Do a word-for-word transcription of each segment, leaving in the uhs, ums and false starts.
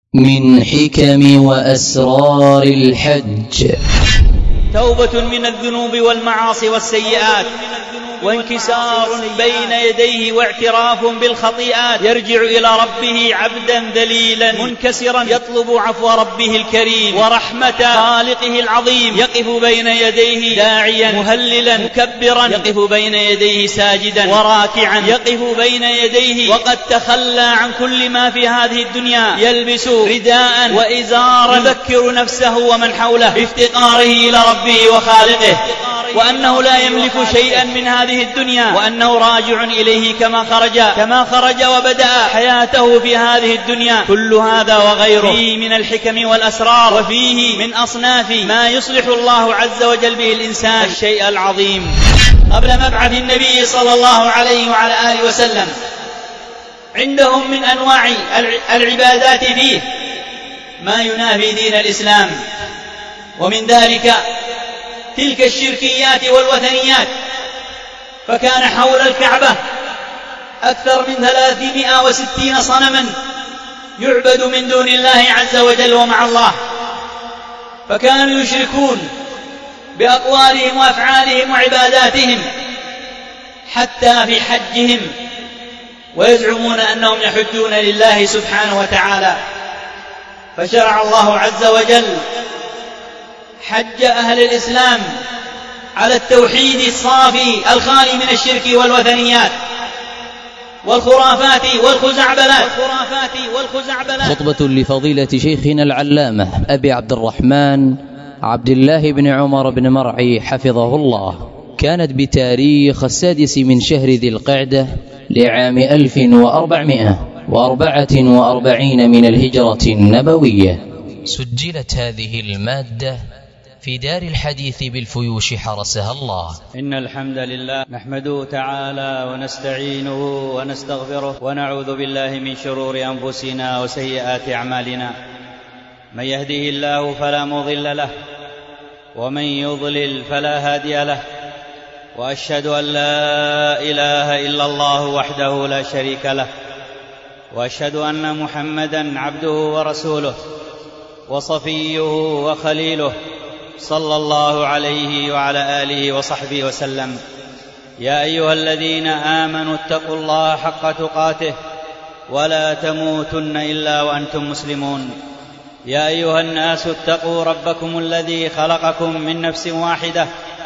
من حكم وأسرار الحج. توبة من الذنوب والمعاصي والسيئات، وانكسار بين يديه واعتراف بالخطيئات، يرجع إلى ربه عبدا ذليلا منكسرا يطلب عفو ربه الكريم ورحمة خالقه العظيم، يقف بين يديه داعيا مهللا مكبرا، يقف بين يديه ساجدا وراكعا، يقف بين يديه وقد تخلى عن كل ما في هذه الدنيا، يلبس رداء وإزارا، يذكر نفسه ومن حوله بافتقاره إلى ربه وخالقه، وأنه لا يملك شيئا من هذه الدنيا، وأنه راجع إليه كما خرج كما خرج وبدأ حياته في هذه الدنيا. كل هذا وغيره فيه من الحكم والأسرار، وفيه من أصناف ما يصلح الله عز وجل به الإنسان الشيء العظيم. قبل مبعث النبي صلى الله عليه وعلى آله وسلم عندهم من أنواع العبادات فيه ما ينافي دين الإسلام، ومن ذلك تلك الشركيات والوثنيات، فكان حول الكعبة أكثر من ثلاثمائة وستين صنما يعبد من دون الله عز وجل ومع الله، فكانوا يشركون بأقوالهم وأفعالهم وعباداتهم حتى في حجهم، ويزعمون أنهم يحجون لله سبحانه وتعالى. فشرع الله عز وجل حج أهل الإسلام على التوحيد الصافي الخالي من الشرك والوثنيات والخرافات والخزعبلات. خطبة لفضيلة شيخنا العلامة أبي عبد الرحمن عبد الله بن عمر بن مرعي حفظه الله، كانت بتاريخ السادس من شهر ذي القعدة لعام ألف وأربعمائة وأربعة وأربعين من الهجرة النبوية. سجلت هذه المادة في دار الحديث بالفيوش حرسها الله. إن الحمد لله نحمده تعالى ونستعينه ونستغفره، ونعوذ بالله من شرور أنفسنا وسيئات أعمالنا. من يهده الله فلا مضل له، ومن يضلل فلا هادي له، وأشهد أن لا إله إلا الله وحده لا شريك له، وأشهد أن محمدا عبده ورسوله وصفيه وخليله صلى الله عليه وعلى آله وصحبه وسلم. يا أيها الذين آمنوا اتقوا الله حق تقاته ولا تموتن إلا وأنتم مسلمون. يا أيها الناس اتقوا ربكم الذي خلقكم من نفس واحدة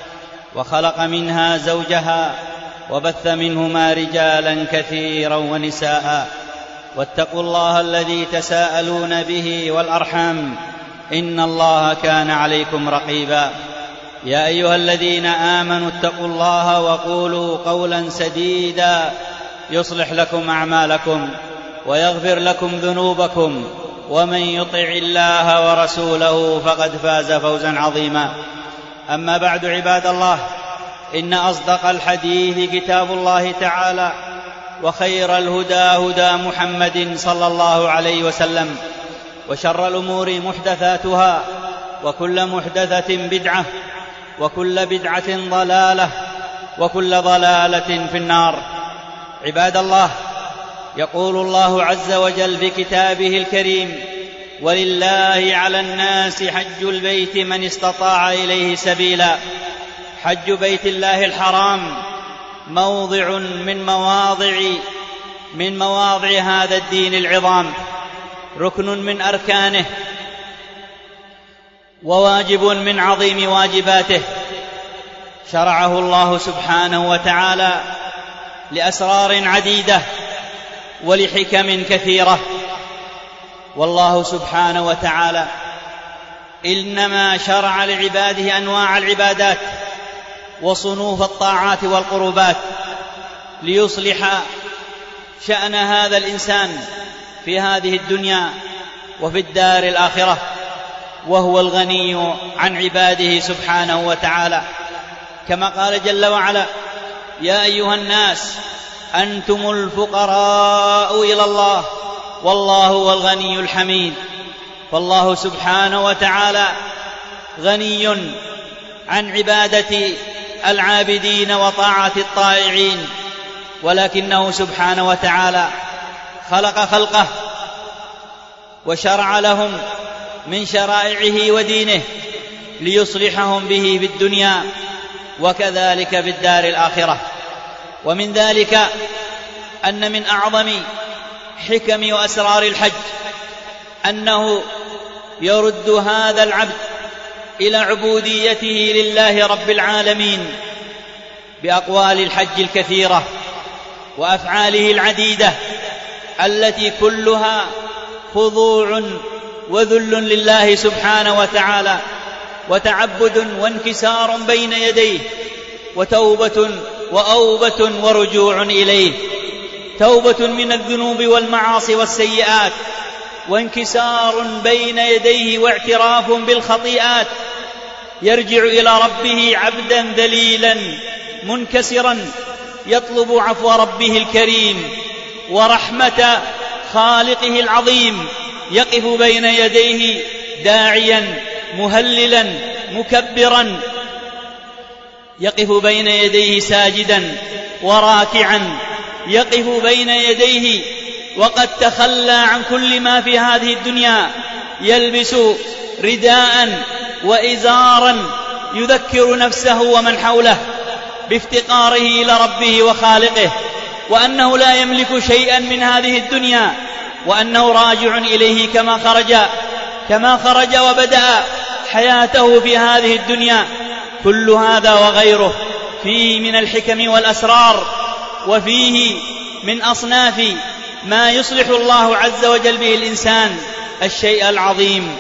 وخلق منها زوجها وبث منهما رجالا كثيرا ونساء، واتقوا الله الذي تساءلون به والأرحام إن الله كان عليكم رقيبا. يا أيها الذين آمنوا اتقوا الله وقولوا قولا سديدا يصلح لكم أعمالكم ويغفر لكم ذنوبكم، ومن يطع الله ورسوله فقد فاز فوزا عظيما. أما بعد، عباد الله، إن أصدق الحديث كتاب الله تعالى، وخير الهدى هدى محمد صلى الله عليه وسلم، وشر الأمور محدثاتها، وكل محدثة بدعة، وكل بدعة ضلالة، وكل ضلالة في النار. عباد الله، يقول الله عز وجل في كتابه الكريم: ولله على الناس حج البيت من استطاع إليه سبيلا. حج بيت الله الحرام موضع من مواضع من مواضع هذا الدين العظام، ركن من أركانه، وواجب من عظيم واجباته، شرعه الله سبحانه وتعالى لأسرار عديدة ولحكم كثيرة. والله سبحانه وتعالى إنما شرع لعباده أنواع العبادات وصنوف الطاعات والقربات ليصلح شأن هذا الإنسان في هذه الدنيا وفي الدار الآخرة، وهو الغني عن عباده سبحانه وتعالى، كما قال جل وعلا: يا أيها الناس أنتم الفقراء إلى الله والله هو الغني الحميد. فالله سبحانه وتعالى غني عن عبادة العابدين وطاعة الطائعين، ولكنه سبحانه وتعالى خلق خلقه وشرع لهم من شرائعه ودينه ليصلحهم به في الدنيا وكذلك في الدار الآخرة. ومن ذلك أن من أعظم حكم وأسرار الحج أنه يرد هذا العبد إلى عبوديته لله رب العالمين بأقوال الحج الكثيرة وأفعاله العديدة التي كلها خضوع وذل لله سبحانه وتعالى وتعبد وانكسار بين يديه وتوبة وأوبة ورجوع إليه، توبة من الذنوب والمعاصي والسيئات، وانكسار بين يديه واعتراف بالخطيئات، يرجع إلى ربه عبدا ذليلا منكسرا يطلب عفو ربه الكريم ورحمة خالقه العظيم، يقف بين يديه داعيا مهللا مكبرا، يقف بين يديه ساجدا وراكعا، يقف بين يديه وقد تخلى عن كل ما في هذه الدنيا، يلبس رداء وإزارا يذكر نفسه ومن حوله بافتقاره إلى ربه وخالقه، وأنه لا يملك شيئا من هذه الدنيا، وأنه راجع إليه كما خرج كما خرج وبدأ حياته في هذه الدنيا. كل هذا وغيره فيه من الحكم والأسرار، وفيه من أصناف ما يصلح الله عز وجل به الإنسان الشيء العظيم.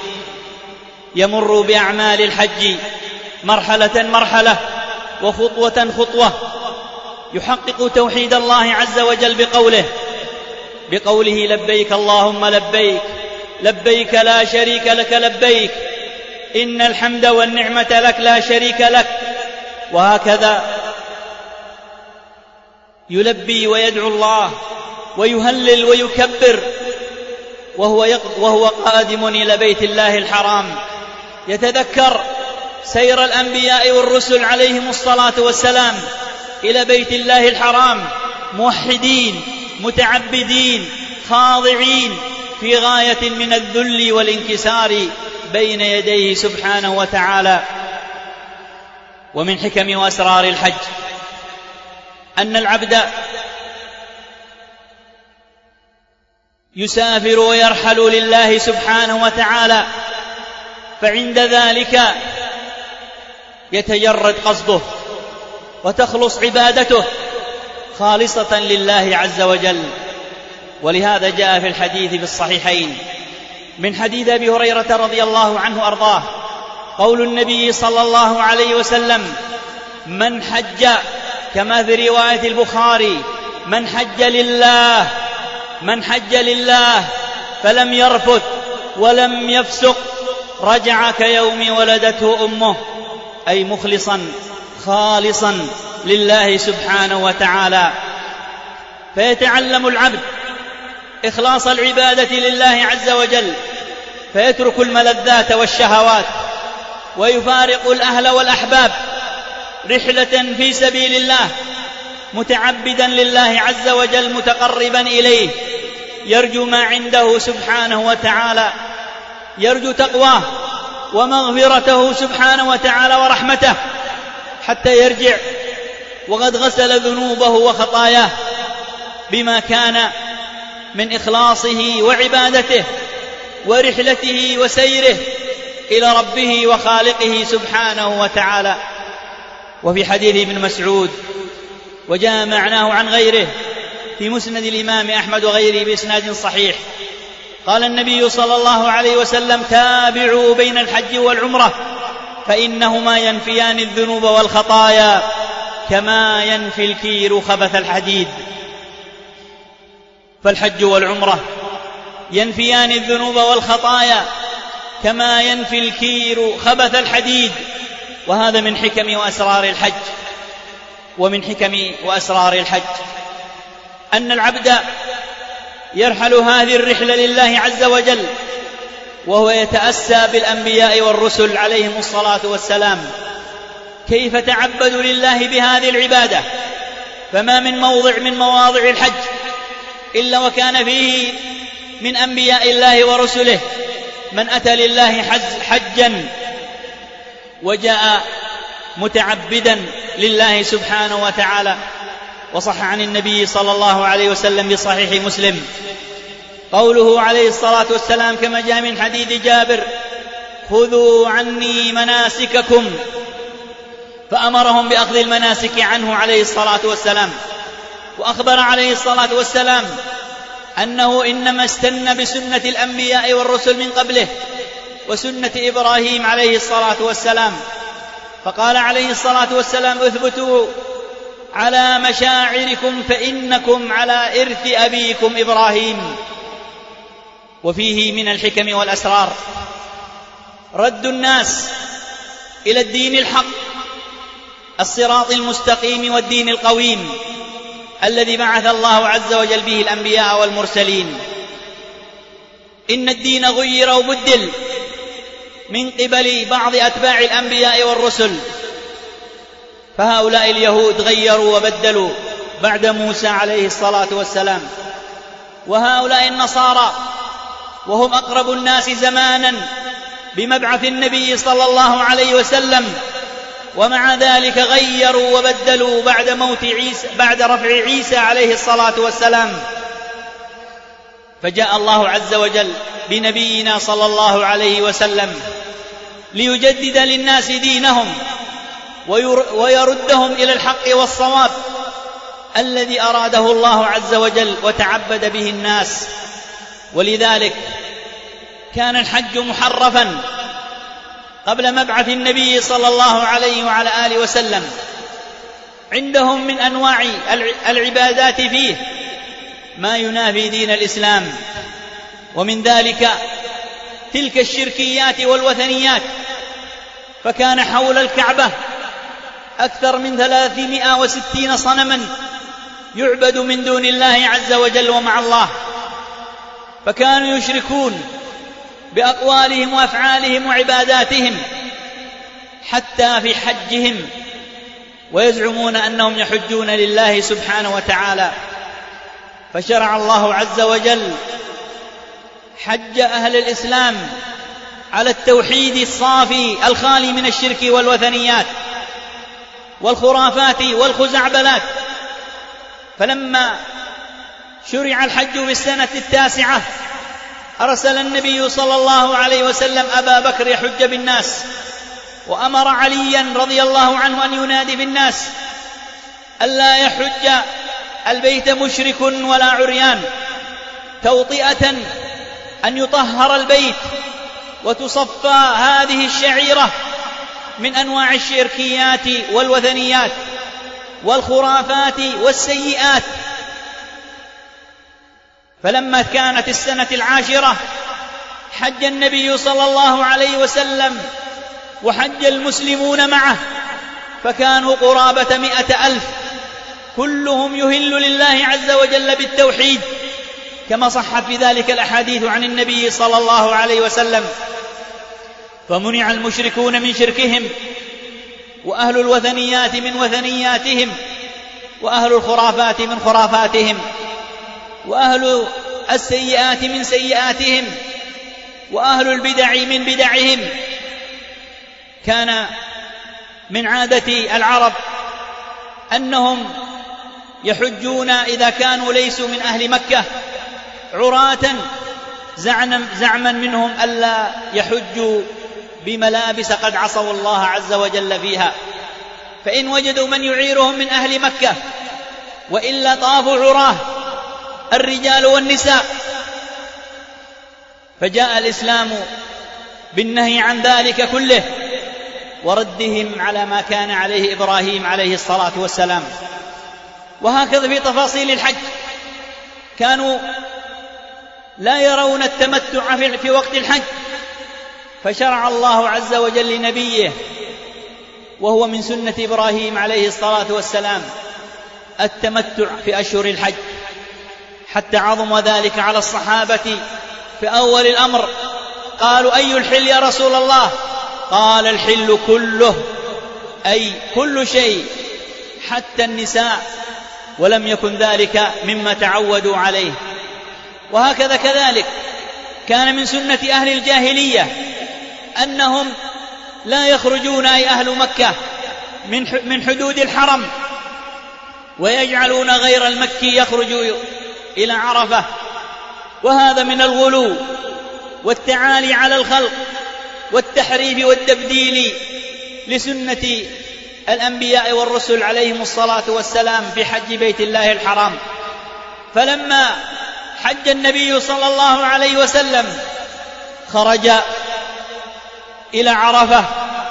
يمر بأعمال الحج مرحلة مرحلة وخطوة خطوة، يحقق توحيد الله عز وجل بقوله بقوله لبيك اللهم لبيك لبيك لا شريك لك لبيك إن الحمد والنعمة لك لا شريك لك. وهكذا يلبي ويدعو الله ويهلل ويكبر وهو, وهو قادم إلى بيت الله الحرام، يتذكر سير الأنبياء والرسل عليهم الصلاة والسلام إلى بيت الله الحرام موحدين متعبدين خاضعين في غاية من الذل والانكسار بين يديه سبحانه وتعالى. ومن حكم وأسرار الحج أن العبد يسافر ويرحل لله سبحانه وتعالى، فعند ذلك يتجرد قصده وتخلص عبادته خالصة لله عز وجل. ولهذا جاء في الحديث في الصحيحين من حديث أبي هريرة رضي الله عنه أرضاه قول النبي صلى الله عليه وسلم: من حج، كما في رواية البخاري: من حج لله من حج لله فلم يرفث ولم يفسق رجع كيوم ولدته أمه، أي مخلصا خالصا لله سبحانه وتعالى. فيتعلم العبد إخلاص العبادة لله عز وجل، فيترك الملذات والشهوات ويفارق الأهل والأحباب رحلة في سبيل الله، متعبدا لله عز وجل متقربا إليه، يرجو ما عنده سبحانه وتعالى، يرجو تقواه ومغفرته سبحانه وتعالى ورحمته، حتى يرجع وقد غسل ذنوبه وخطاياه بما كان من إخلاصه وعبادته ورحلته وسيره إلى ربه وخالقه سبحانه وتعالى. وفي حديث ابن مسعود وجاء معناه عن غيره في مسند الإمام أحمد وغيره بإسناد صحيح، قال النبي صلى الله عليه وسلم: تابعوا بين الحج والعمرة فإنهما ينفيان الذنوب والخطايا كما ينفي الكير خبث الحديد. فالحج والعمرة ينفيان الذنوب والخطايا كما ينفي الكير خبث الحديد. وهذا من حكم وأسرار الحج. ومن حكم وأسرار الحج أن العبد يرحل هذه الرحلة لله عز وجل وهو يتأسى بالأنبياء والرسل عليهم الصلاة والسلام كيف تعبدوا لله بهذه العبادة. فما من موضع من مواضع الحج إلا وكان فيه من أنبياء الله ورسله من أتى لله حجا وجاء متعبدا لله سبحانه وتعالى. وصح عن النبي صلى الله عليه وسلم بصحيح مسلم قوله عليه الصلاة والسلام كما جاء من حديث جابر: خذوا عني مناسككم، فأمرهم بأخذ المناسك عنه عليه الصلاة والسلام. وأخبر عليه الصلاة والسلام أنه إنما استنى بسنة الأنبياء والرسل من قبله وسنة إبراهيم عليه الصلاة والسلام، فقال عليه الصلاة والسلام: اثبتوا على مشاعركم فإنكم على إرث أبيكم إبراهيم. وفيه من الحكم والأسرار رد الناس إلى الدين الحق، الصراط المستقيم والدين القويم الذي بعث الله عز وجل به الأنبياء والمرسلين. إن الدين غير وبدل من قبل بعض أتباع الأنبياء والرسل، فهؤلاء اليهود غيروا وبدلوا بعد موسى عليه الصلاة والسلام، وهؤلاء النصارى وهم أقرب الناس زمانا بمبعث النبي صلى الله عليه وسلم، ومع ذلك غيروا وبدلوا بعد موت عيسى، بعد رفع عيسى عليه الصلاة والسلام. فجاء الله عز وجل بنبينا صلى الله عليه وسلم ليجدد للناس دينهم ويردهم إلى الحق والصواب الذي أراده الله عز وجل وتعبد به الناس. ولذلك كان الحج محرفا قبل مبعث النبي صلى الله عليه وعلى آله وسلم عندهم من أنواع العبادات فيه ما ينافي دين الإسلام، ومن ذلك تلك الشركيات والوثنيات. فكان حول الكعبة أكثر من ثلاثمائة وستين صنما يعبد من دون الله عز وجل ومع الله، فكانوا يشركون بأقوالهم وأفعالهم وعباداتهم حتى في حجهم، ويزعمون أنهم يحجون لله سبحانه وتعالى. فشرع الله عز وجل حج أهل الإسلام على التوحيد الصافي الخالي من الشرك والوثنيات والخرافات والخزعبلات. فلما شرع الحج في السنة التاسعة أرسل النبي صلى الله عليه وسلم أبا بكر يحج بالناس، وأمر عليا رضي الله عنه أن ينادي بالناس ألا يحج البيت مشرك ولا عريان، توطئة أن يطهر البيت وتصفى هذه الشعيرة من أنواع الشركيات والوثنيات والخرافات والسيئات. فلما كانت السنة العاشرة حج النبي صلى الله عليه وسلم وحج المسلمون معه، فكانوا قرابة مئة ألف كلهم يهل لله عز وجل بالتوحيد، كما صح في ذلك الأحاديث عن النبي صلى الله عليه وسلم. فمنع المشركون من شركهم، وأهل الوثنيات من وثنياتهم، وأهل الخرافات من خرافاتهم، وأهل السيئات من سيئاتهم، وأهل البدع من بدعهم. كان من عادة العرب أنهم يحجون إذا كانوا ليسوا من أهل مكة عراة، زعما منهم ألا يحجوا بملابس قد عصوا الله عز وجل فيها، فإن وجدوا من يعيرهم من أهل مكة وإلا طافوا عراه الرجال والنساء. فجاء الإسلام بالنهي عن ذلك كله وردهم على ما كان عليه إبراهيم عليه الصلاة والسلام. وهكذا في تفاصيل الحج، كانوا لا يرون التمتع في وقت الحج، فشرع الله عز وجل لنبيه وهو من سنة إبراهيم عليه الصلاة والسلام التمتع في أشهر الحج، حتى عظم ذلك على الصحابة. في أول الأمر قالوا: أي الحل يا رسول الله؟ قال: الحل كله، أي كل شيء حتى النساء، ولم يكن ذلك مما تعودوا عليه. وهكذا كذلك كان من سنة أهل الجاهلية أنهم لا يخرجون أي أهل مكة من حدود الحرم، ويجعلون غير المكي يخرج إلى عرفة، وهذا من الغلو والتعالي على الخلق والتحريف والتبديل لسنة الأنبياء والرسل عليهم الصلاة والسلام في حج بيت الله الحرام. فلما حج النبي صلى الله عليه وسلم خرج إلى عرفة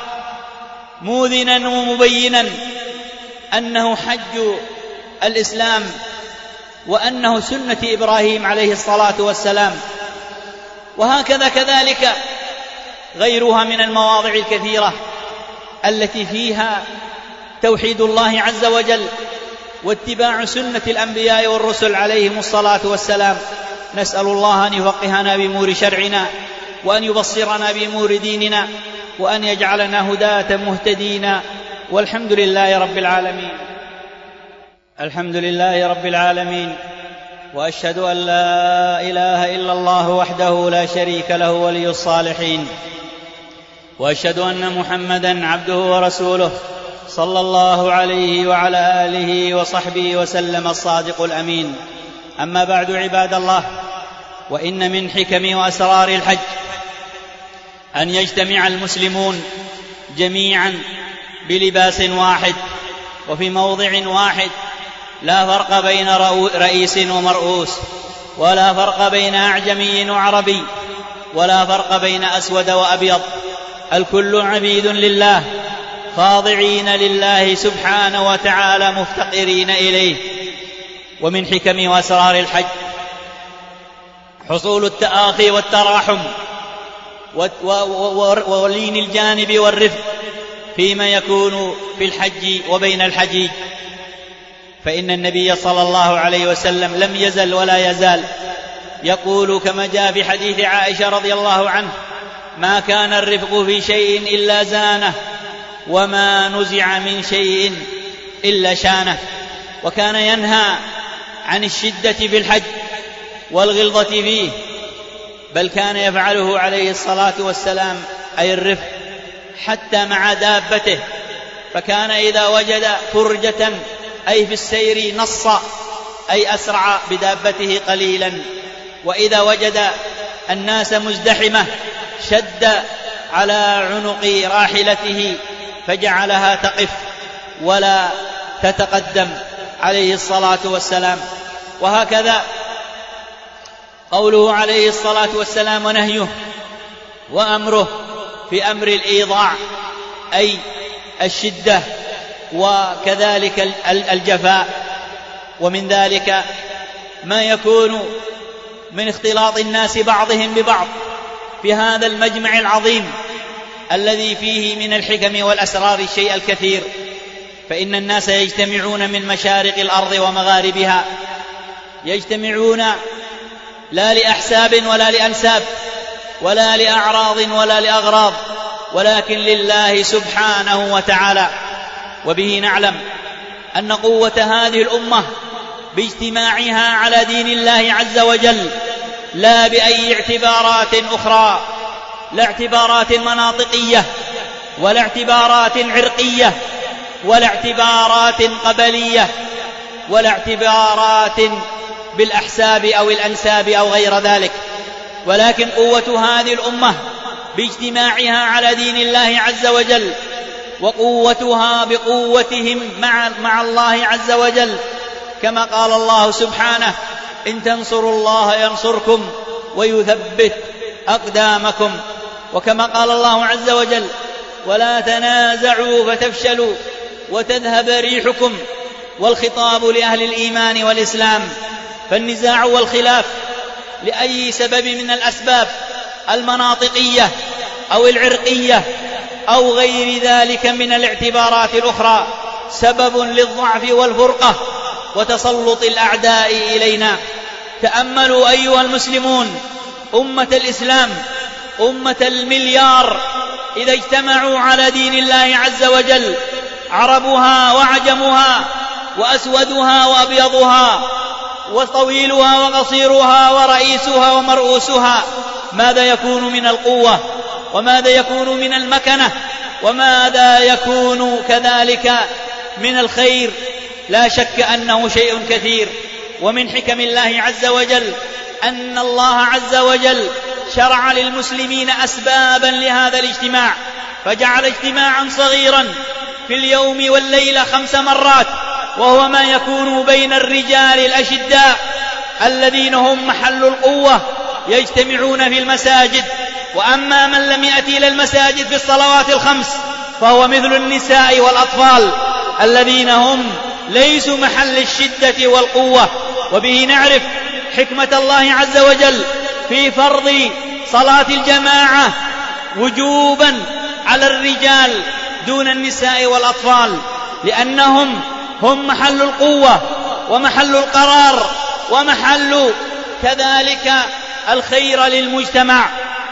موذنا ومبينا أنه حج الإسلام وأنه سنة إبراهيم عليه الصلاة والسلام. وهكذا كذلك غيرها من المواضع الكثيرة التي فيها توحيد الله عز وجل واتباع سنة الأنبياء والرسل عليهم الصلاة والسلام. نسأل الله أن يفقهنا بأمور شرعنا، وأن يبصرنا بأمور ديننا، وأن يجعلنا هداة مهتدين، والحمد لله رب العالمين. الحمد لله رب العالمين، وأشهد أن لا إله إلا الله وحده لا شريك له ولي الصالحين، وأشهد أن محمدًا عبده ورسوله صلى الله عليه وعلى آله وصحبه وسلم الصادق الأمين. أما بعد، عباد الله، وإن من حكم وأسرار الحج أن يجتمع المسلمون جميعا بلباس واحد وفي موضع واحد، لا فرق بين رئيس ومرؤوس، ولا فرق بين أعجمي وعربي، ولا فرق بين أسود وأبيض، الكل عبيد لله خاضعين لله سبحانه وتعالى مفتقرين إليه. ومن حكم وأسرار الحج حصول التآخي والتراحم ولين الجانب والرفق فيما يكون في الحج وبين الحجيج، فإن النبي صلى الله عليه وسلم لم يزل ولا يزال يقول كما جاء في حديث عائشة رضي الله عنه: ما كان الرفق في شيء إلا زانه، وما نزع من شيء إلا شانه. وكان ينهى عن الشدة في الحج والغلظة فيه، بل كان يفعله عليه الصلاة والسلام أي الرفق حتى مع دابته، فكان إذا وجد فرجة أي في السير نص أي أسرع بدابته قليلا، وإذا وجد الناس مزدحمة شد على عنق راحلته فجعلها تقف ولا تتقدم عليه الصلاة والسلام. وهكذا قوله عليه الصلاة والسلام ونهيه وأمره في أمر الإيضاع أي الشدة وكذلك الجفاء. ومن ذلك ما يكون من اختلاط الناس بعضهم ببعض في هذا المجمع العظيم الذي فيه من الحكم والأسرار الشيء الكثير، فإن الناس يجتمعون من مشارق الأرض ومغاربها، يجتمعون لا لأحساب ولا لأنساب ولا لأعراض ولا لأغراض، ولكن لله سبحانه وتعالى. وبه نعلم أن قوة هذه الأمة باجتماعها على دين الله عز وجل، لا بأي اعتبارات أخرى، لا اعتبارات مناطقية ولا اعتبارات عرقية ولا اعتبارات قبلية ولا اعتبارات بالأحساب أو الأنساب أو غير ذلك، ولكن قوة هذه الأمة باجتماعها على دين الله عز وجل، وقوتها بقوتهم مع, مع الله عز وجل، كما قال الله سبحانه: إن تنصروا الله ينصركم ويثبت أقدامكم. وكما قال الله عز وجل: ولا تنازعوا فتفشلوا وتذهب ريحكم. والخطاب لأهل الإيمان والإسلام، فالنزاع والخلاف لأي سبب من الأسباب المناطقية أو العرقية أو غير ذلك من الاعتبارات الأخرى سبب للضعف والفرقة وتسلط الأعداء إلينا. تأملوا أيها المسلمون أمة الإسلام، أمة المليار، إذا اجتمعوا على دين الله عز وجل، عربها وعجمها وأسودها وأبيضها وطويلها وقصيرها ورئيسها ومرؤوسها، ماذا يكون من القوة، وماذا يكون من المكنة، وماذا يكون كذلك من الخير. لا شك أنه شيء كثير. ومن حكم الله عز وجل أن الله عز وجل شرع للمسلمين أسبابا لهذا الاجتماع، فجعل اجتماعا صغيرا في اليوم والليلة خمس مرات، وهو ما يكون بين الرجال الأشداء الذين هم محل القوة يجتمعون في المساجد. وأما من لم يأتي إلى المساجد في الصلوات الخمس فهو مثل النساء والأطفال الذين هم ليسوا محل الشدة والقوة. وبه نعرف حكمة الله عز وجل في فرض صلاة الجماعة وجوبا على الرجال دون النساء والأطفال، لأنهم هم محل القوة ومحل القرار ومحل كذلك الخير للمجتمع.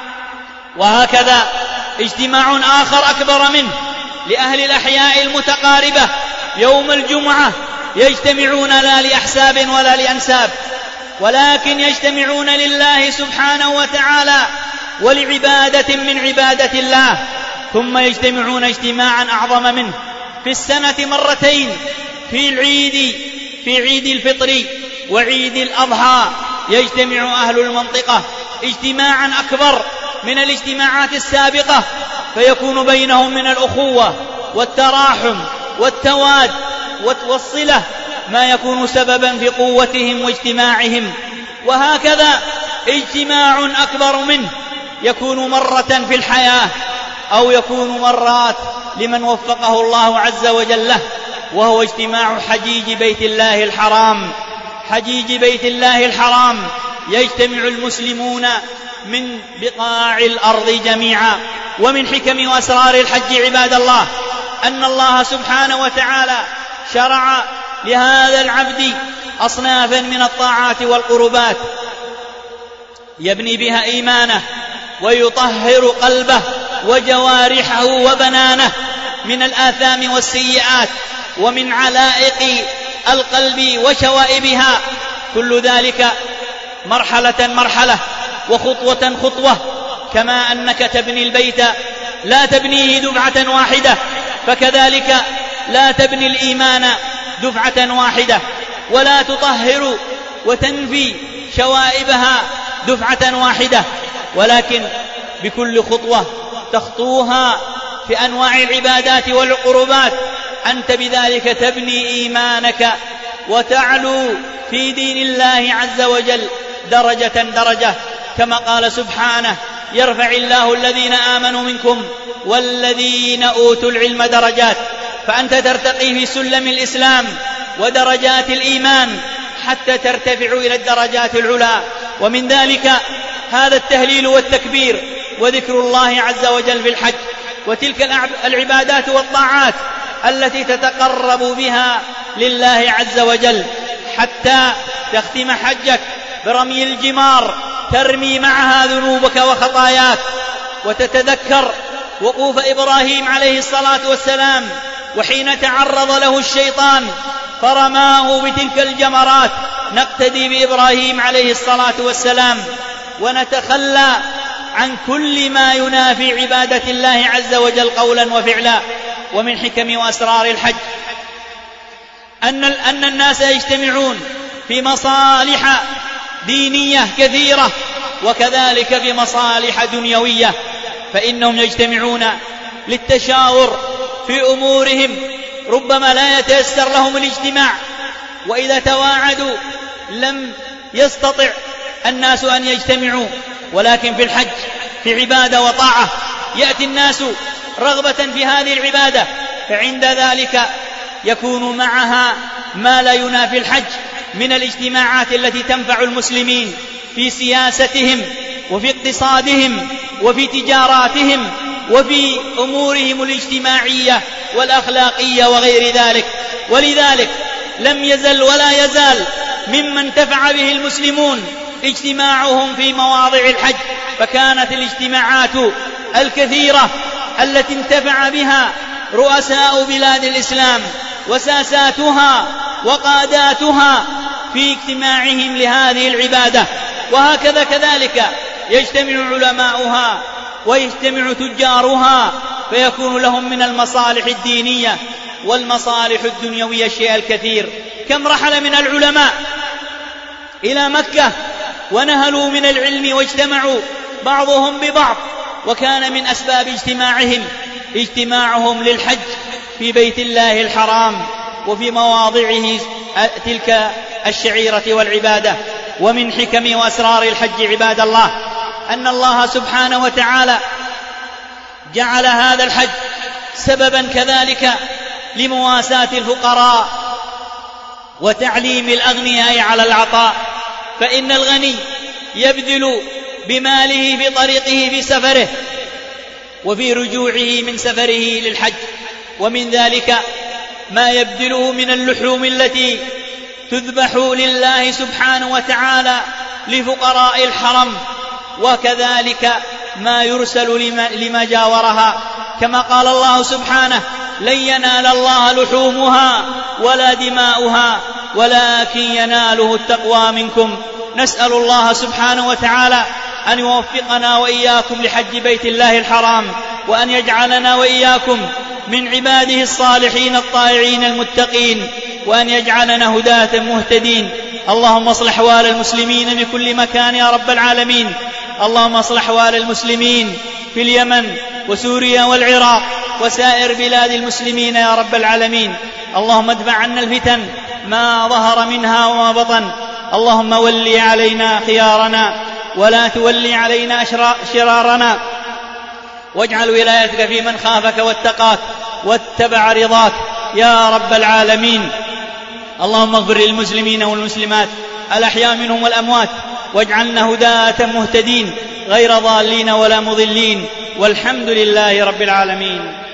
وهكذا اجتماع آخر أكبر منه لأهل الأحياء المتقاربة يوم الجمعة، يجتمعون لا لأحساب ولا لأنساب، ولكن يجتمعون لله سبحانه وتعالى ولعبادة من عبادة الله، ثم يجتمعون اجتماعا أعظم منه في السنة مرتين، في العيد في عيد الفطر وعيد الأضحى يجتمع أهل المنطقة اجتماعا أكبر من الاجتماعات السابقة، فيكون بينهم من الأخوة والتراحم والتواد والصلة ما يكون سببا في قوتهم واجتماعهم. وهكذا اجتماع أكبر منه يكون مرة في الحياة أو يكون مرات لمن وفقه الله عز وجل له، وهو اجتماع حجيج بيت الله الحرام. حجيج بيت الله الحرام يجتمع المسلمون من بقاع الأرض جميعا. ومن حكم وأسرار الحج عباد الله أن الله سبحانه وتعالى شرع لهذا العبد أصنافا من الطاعات والقربات يبني بها إيمانه ويطهر قلبه وجوارحه وبنانه من الآثام والسيئات ومن علائق القلب وشوائبها، كل ذلك مرحلة مرحلة وخطوة خطوة. كما أنك تبني البيت لا تبنيه دفعة واحدة، فكذلك لا تبني الإيمان دفعة واحدة، ولا تطهر وتنفي شوائبها دفعة واحدة، ولكن بكل خطوة تخطوها في أنواع العبادات والقربات أنت بذلك تبني إيمانك وتعلو في دين الله عز وجل درجة درجة، كما قال سبحانه: يرفع الله الذين آمنوا منكم والذين أوتوا العلم درجات. فأنت ترتقي في سلم الإسلام ودرجات الإيمان حتى ترتفع إلى الدرجات العلى. ومن ذلك هذا التهليل والتكبير وذكر الله عز وجل في الحج، وتلك العبادات والطاعات التي تتقرب بها لله عز وجل، حتى تختم حجك برمي الجمار ترمي معها ذنوبك وخطاياك، وتتذكر وقوف إبراهيم عليه الصلاة والسلام وحين تعرض له الشيطان فرماه بتلك الجمرات. نقتدي بإبراهيم عليه الصلاة والسلام ونتخلى عن كل ما ينافي عبادة الله عز وجل قولا وفعلا. ومن حكم وأسرار الحج أن, أن الناس يجتمعون في مصالح دينية كثيرة وكذلك في مصالح دنيوية، فإنهم يجتمعون للتشاور في أمورهم، ربما لا يتيسر لهم الاجتماع، وإذا تواعدوا لم يستطع الناس أن يجتمعوا. ولكن في الحج في عبادة وطاعة يأتي الناس رغبة في هذه العبادة، فعند ذلك يكون معها ما لا ينافي الحج من الاجتماعات التي تنفع المسلمين في سياستهم وفي اقتصادهم وفي تجاراتهم وفي أمورهم الاجتماعية والأخلاقية وغير ذلك. ولذلك لم يزل ولا يزال مما انتفع به المسلمون اجتماعهم في مواضع الحج، فكانت الاجتماعات الكثيرة التي انتفع بها رؤساء بلاد الإسلام وساساتها وقاداتها في اجتماعهم لهذه العبادة. وهكذا كذلك يجتمع علماؤها ويجتمع تجارها فيكون لهم من المصالح الدينية والمصالح الدنيوية الشيء الكثير. كم رحل من العلماء إلى مكة ونهلوا من العلم واجتمعوا بعضهم ببعض، وكان من أسباب اجتماعهم اجتماعهم للحج في بيت الله الحرام وفي مواضعه تلك الشعيرة والعبادة. ومن حكم وأسرار الحج عباد الله أن الله سبحانه وتعالى جعل هذا الحج سببا كذلك لمواساة الفقراء وتعليم الأغنياء على العطاء، فإن الغني يبذل بماله في طريقه في سفره وفي رجوعه من سفره للحج، ومن ذلك ما يبذله من اللحوم التي تذبح لله سبحانه وتعالى لفقراء الحرم، وكذلك ما يرسل لما جاورها، كما قال الله سبحانه: لن ينال الله لحومها ولا دماؤها ولكن يناله التقوى منكم. نسأل الله سبحانه وتعالى أن يوفقنا وإياكم لحج بيت الله الحرام، وأن يجعلنا وإياكم من عباده الصالحين الطائعين المتقين، وأن يجعلنا هداة مهتدين. اللهم اصلح أحوال المسلمين بكل مكان يا رب العالمين. اللهم اصلح أحوال المسلمين في اليمن وسوريا والعراق وسائر بلاد المسلمين يا رب العالمين. اللهم ادفع عنا الفتن ما ظهر منها وما بطن. اللهم ولي علينا خيارنا ولا تولي علينا شرارنا، واجعل ولايتك في من خافك واتقاك واتبع رضاك يا رب العالمين. اللهم اغفر للمسلمين والمسلمات الأحياء منهم والأموات، واجعلنا هداة مهتدين غير ضالين ولا مضلين، والحمد لله رب العالمين.